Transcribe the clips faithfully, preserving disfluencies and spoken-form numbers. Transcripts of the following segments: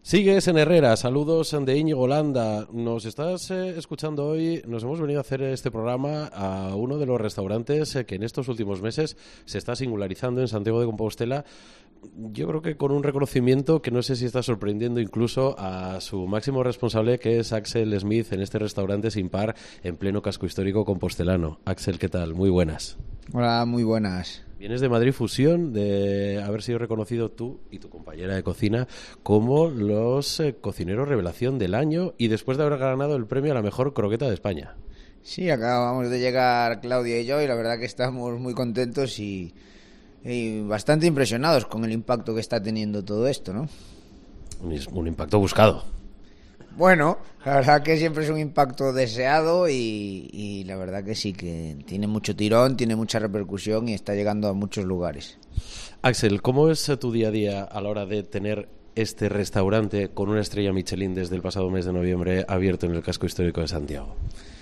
Sigues en Herrera, saludos de Íñigo Landa. Nos estás eh, escuchando hoy, nos hemos venido a hacer este programa a uno de los restaurantes eh, que en estos últimos meses se está singularizando en Santiago de Compostela. Yo creo que con un reconocimiento que no sé si está sorprendiendo incluso a su máximo responsable, que es Axel Smith, en este restaurante sin par en pleno casco histórico compostelano. Axel, ¿qué tal? Muy buenas. Hola, muy buenas. Vienes de Madrid Fusión, de haber sido reconocido tú y tu compañera de cocina como los eh, cocineros revelación del año y después de haber ganado el premio a la mejor croqueta de España. Sí, acabamos de llegar Claudia y yo y la verdad que estamos muy contentos y, y bastante impresionados con el impacto que está teniendo todo esto, ¿no? Un, un impacto buscado. Bueno, la verdad que siempre es un impacto deseado y, y la verdad que sí, que tiene mucho tirón, tiene mucha repercusión y está llegando a muchos lugares. Axel, ¿cómo es tu día a día a la hora de tener este restaurante con una estrella Michelin desde el pasado mes de noviembre abierto en el casco histórico de Santiago?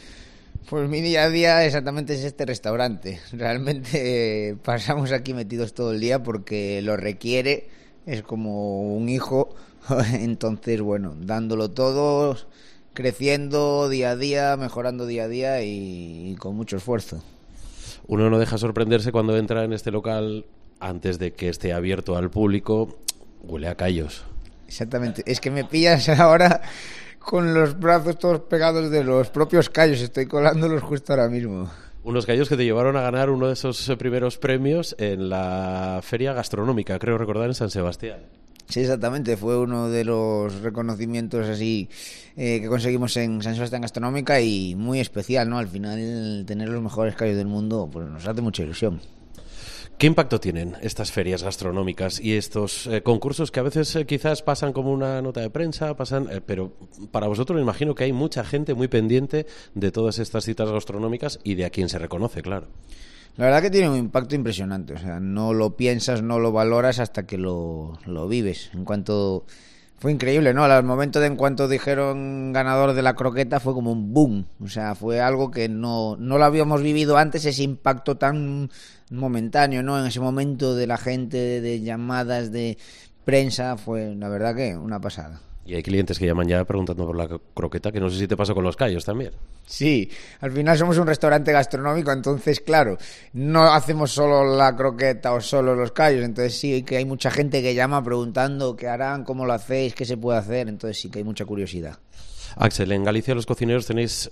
Pues mi día a día exactamente es este restaurante. Realmente eh, pasamos aquí metidos todo el día porque lo requiere, es como un hijo. Entonces, bueno, dándolo todo, creciendo día a día, mejorando día a día y, y con mucho esfuerzo. Uno no deja sorprenderse cuando entra en este local antes de que esté abierto al público. Huele a callos. Exactamente, es que me pillas ahora con los brazos todos pegados de los propios callos, estoy colándolos justo ahora mismo. Unos callos que te llevaron a ganar uno de esos primeros premios en la feria gastronómica, creo recordar, en San Sebastián. Sí, exactamente, fue uno de los reconocimientos así eh, que conseguimos en San Sebastián Gastronómica y muy especial, ¿no? Al final tener los mejores callos del mundo pues nos hace mucha ilusión. ¿Qué impacto tienen estas ferias gastronómicas y estos eh, concursos que a veces eh, quizás pasan como una nota de prensa, pasan, eh, pero para vosotros me imagino que hay mucha gente muy pendiente de todas estas citas gastronómicas y de a quien se reconoce, claro? La verdad que tiene un impacto impresionante, o sea, no lo piensas, no lo valoras hasta que lo, lo vives. En cuanto fue increíble, ¿no? Al momento de en cuanto dijeron ganador de la croqueta fue como un boom, o sea, fue algo que no, no lo habíamos vivido antes, ese impacto tan momentáneo, ¿no? En ese momento de la gente, de llamadas, de prensa, fue la verdad que una pasada. Y hay clientes que llaman ya preguntando por la croqueta, que no sé si te pasó con los callos también. Sí, al final somos un restaurante gastronómico, entonces, claro, no hacemos solo la croqueta o solo los callos, entonces sí que hay mucha gente que llama preguntando qué harán, cómo lo hacéis, qué se puede hacer, entonces sí que hay mucha curiosidad. Axel, en Galicia los cocineros tenéis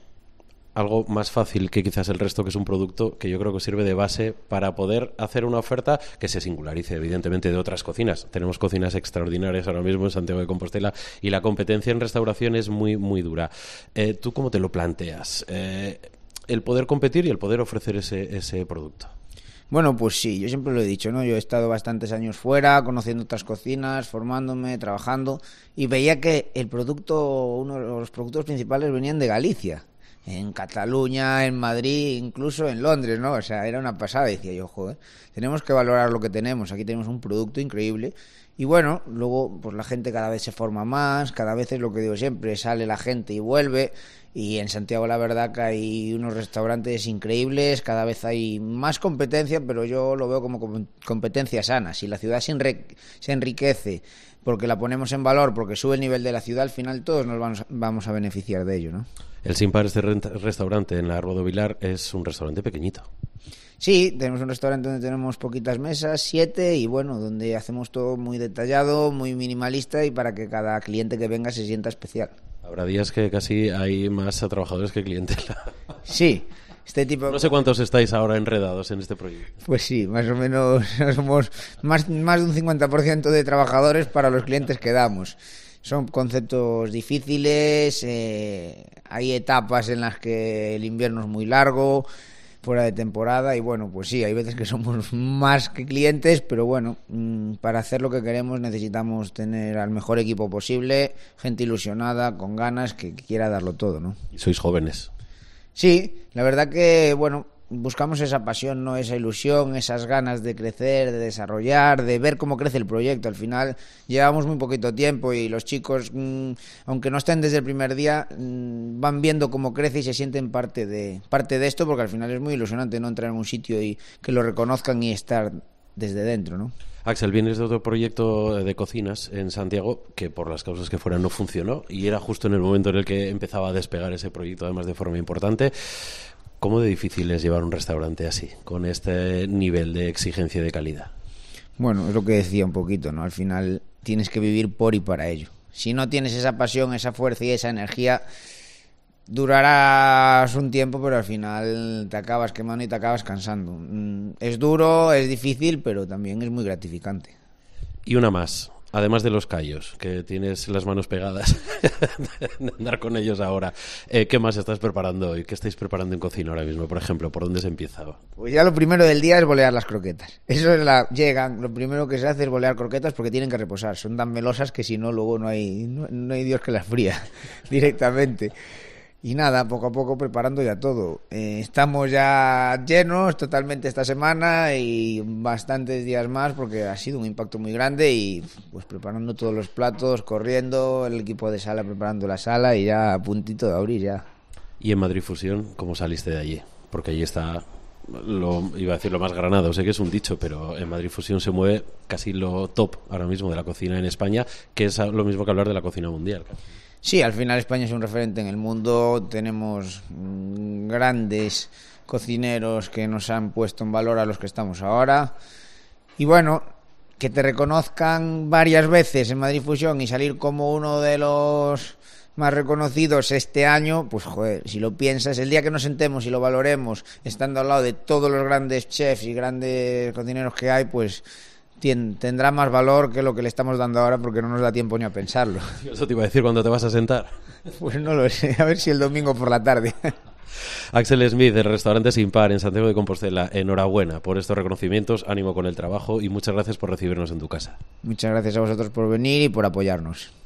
algo más fácil que quizás el resto, que es un producto que yo creo que sirve de base para poder hacer una oferta que se singularice evidentemente de otras cocinas. Tenemos cocinas extraordinarias ahora mismo en Santiago de Compostela y la competencia en restauración es muy, muy dura. Eh, ¿Tú cómo te lo planteas? Eh, el poder competir y el poder ofrecer ese, ese producto. Bueno, pues sí, yo siempre lo he dicho, ¿no? Yo he estado bastantes años fuera, conociendo otras cocinas, formándome, trabajando, y veía que el producto, uno de los productos principales venían de Galicia. En Cataluña, en Madrid, incluso en Londres, ¿no? O sea, era una pasada. Decía yo, joder, tenemos que valorar lo que tenemos. Aquí tenemos un producto increíble. Y bueno, luego pues la gente cada vez se forma más, cada vez es lo que digo siempre, sale la gente y vuelve. Y en Santiago la verdad que hay unos restaurantes increíbles, cada vez hay más competencia, pero yo lo veo como competencia sana. Si la ciudad se, enri- se enriquece porque la ponemos en valor, porque sube el nivel de la ciudad, al final todos nos vamos, vamos a beneficiar de ello, ¿no? El Sin Par, este restaurante en la Rodovilar, es un restaurante pequeñito. Sí, tenemos un restaurante donde tenemos poquitas mesas, siete, y bueno, donde hacemos todo muy detallado, muy minimalista y para que cada cliente que venga se sienta especial. Habrá días que casi hay más trabajadores que clientela. Sí, este tipo... No sé cuántos estáis ahora enredados en este proyecto. Pues sí, más o menos somos más, más de un cincuenta por ciento de trabajadores para los clientes que damos. Son conceptos difíciles, eh, hay etapas en las que el invierno es muy largo, fuera de temporada, y bueno, pues sí, hay veces que somos más que clientes, pero bueno, mmm, para hacer lo que queremos necesitamos tener al mejor equipo posible, gente ilusionada, con ganas, que, que quiera darlo todo, ¿no? Y sois jóvenes. Sí, la verdad que, bueno, buscamos esa pasión, ¿no? Esa ilusión, esas ganas de crecer, de desarrollar, de ver cómo crece el proyecto. Al final llevamos muy poquito tiempo y los chicos, mmm, aunque no estén desde el primer día, mmm, van viendo cómo crece y se sienten parte de parte de esto, porque al final es muy ilusionante no entrar en un sitio y que lo reconozcan y estar desde dentro, ¿no? Axel, vienes de otro proyecto de cocinas en Santiago que por las causas que fueran no funcionó y era justo en el momento en el que empezaba a despegar ese proyecto, además de forma importante. ¿Cómo de difícil es llevar un restaurante así, con este nivel de exigencia y de calidad? Bueno, es lo que decía un poquito, ¿no? Al final tienes que vivir por y para ello. Si no tienes esa pasión, esa fuerza y esa energía, durarás un tiempo, pero al final te acabas quemando y te acabas cansando. Es duro, es difícil, pero también es muy gratificante. Y una más, además de los callos, que tienes las manos pegadas de andar con ellos ahora, eh, ¿qué más estás preparando hoy? ¿Qué estáis preparando en cocina ahora mismo, por ejemplo? ¿Por dónde se empieza? Pues ya lo primero del día es bolear las croquetas. Eso es la... Llegan, lo primero que se hace es bolear croquetas porque tienen que reposar. Son tan melosas que si no, luego no hay, no, no hay Dios que las fría directamente. Y nada, poco a poco preparando ya todo. Eh, estamos ya llenos totalmente esta semana y bastantes días más porque ha sido un impacto muy grande y pues preparando todos los platos, corriendo, el equipo de sala preparando la sala y ya a puntito de abrir ya. ¿Y en Madrid Fusión cómo saliste de allí? Porque allí está, lo, iba a decir lo más granado, sé que es un dicho, pero en Madrid Fusión se mueve casi lo top ahora mismo de la cocina en España, que es lo mismo que hablar de la cocina mundial. Sí, al final España es un referente en el mundo, tenemos grandes cocineros que nos han puesto en valor a los que estamos ahora y bueno, que te reconozcan varias veces en Madrid Fusión y salir como uno de los más reconocidos este año, pues joder, si lo piensas, el día que nos sentemos y lo valoremos estando al lado de todos los grandes chefs y grandes cocineros que hay, pues tendrá más valor que lo que le estamos dando ahora porque no nos da tiempo ni a pensarlo. Eso te iba a decir, ¿cuándo te vas a sentar? Pues no lo sé, a ver si el domingo por la tarde. Axel Smith, del restaurante Sin Par en Santiago de Compostela, enhorabuena por estos reconocimientos, ánimo con el trabajo y muchas gracias por recibirnos en tu casa. Muchas gracias a vosotros por venir y por apoyarnos.